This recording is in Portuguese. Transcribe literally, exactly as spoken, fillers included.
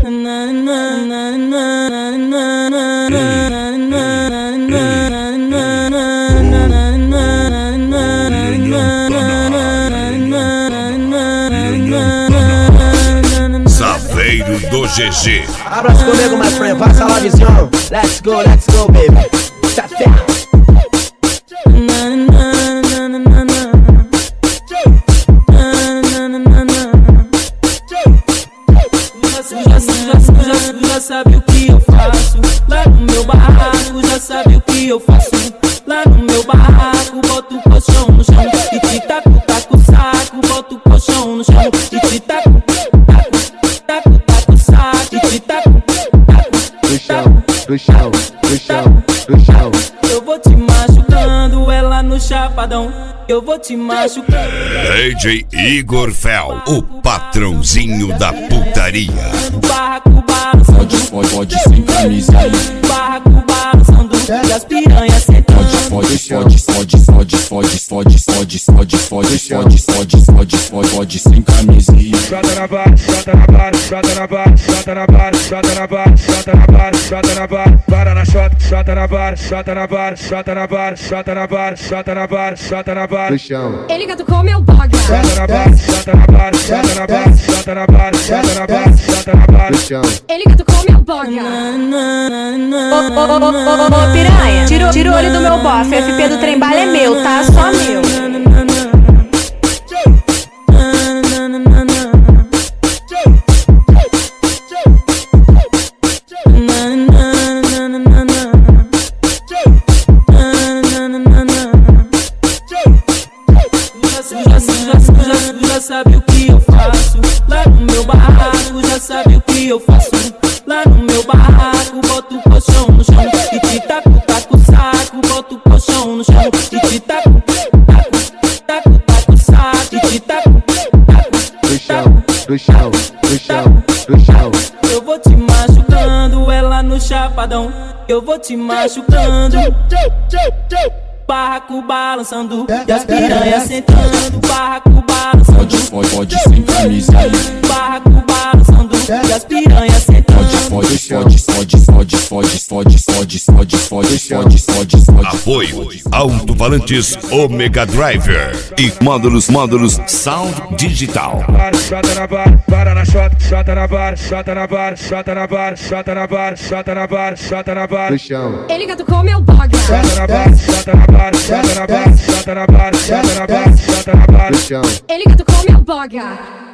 Saveiro do G G. Abraço comigo, my friend, passa lá, visão. Let's go, let's go, baby. Tá certo. Já sabe o que eu faço lá no meu barraco, já sabe o que eu faço lá no meu barraco. Boto o colchão no chão e te taco, taco o saco. Boto o colchão no chão e te taco, taco, taco, taco o saco. E te taco, taco, do chão, do chão, do chão, do chão. Eu vou te machucando, ela no chapadão. Eu vou te machucando. D J Igor Fel, o patrãozinho da putaria. Barraco balançando, Pode, pode sem camisa aí. barraco balançando e as piranhas sentando. Pode, pode, pode, pode, pode, pode, pode, pode, pode, pode, pode, pode, pode, pode sem camisa aí. Chata na barra, chata na barra, chata na barra, chata na barra, chata na barra, chata na barra, chata na barra, para na chota, chata na barra, chata na barra, chata na barra, chata na barra, chata na barra, chata na barra. Do chão. Ele catucou meu boga. Chata na barra, chata na barra, chata na barra, chata na barra, chata na barra, chata na barra. Do chão. Ele catucou meu boga. Ô, ô, ô, ô, ô, piranha, tira, tira o olho do meu bofe. O F P do trem bala é meu, tá? Só meu. Já sabe o que eu faço lá no meu barraco, já sabe o que eu faço lá no meu barraco. Boto o colchão no chão e te taco, taco o saco. Boto o colchão no chão e te taco, taco, taco, taco o saco. E te taco, taco, Do chão, do chão, do chão, do chão. eu vou te machucando, ela no chapadão. Eu vou te machucando. Barraco balançando e as piranhas sentando. Barraco balançando, Pode, pode sem camisa aí. barraco balançando e as piranhas sentando. Pode, pode, pode, pode, pode, pode, pode, pode, pode, pode, pode, pode. Apoio Alto-Falantes Omega Driver e módulos, módulos Sound Digital. Chata na barra, para na chota, chata na barra, chata na barra, chata na barra, chata na barra, chata na barra, chata na barra. Do chão. Ele catucou meu boga. Chata na barra, chata na barra, chata na barra, chata na barra, chata na barra, chata na barra. Do chão. Ele catucou meu boga.